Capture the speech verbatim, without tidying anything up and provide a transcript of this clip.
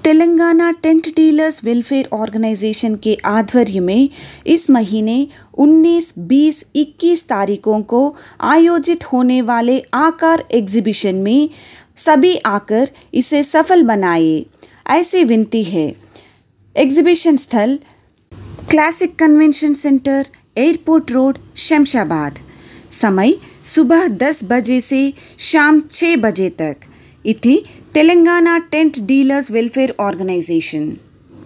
Telangana tent dealers welfare organisation के आध्वर्य में इस महीने उन्नीस, बीस, इक्कीस तारीखों को आयोजित होने वाले आकार एग्जीबिशन में सभी आकर इसे सफल बनाए, ऐसी विनती है। एग्जीबिशन स्थल classic convention centre, airport road, Shamshabad. समय सुबह दस बजे से शाम छह बजे तक। इति Telangana tent dealers welfare organisation.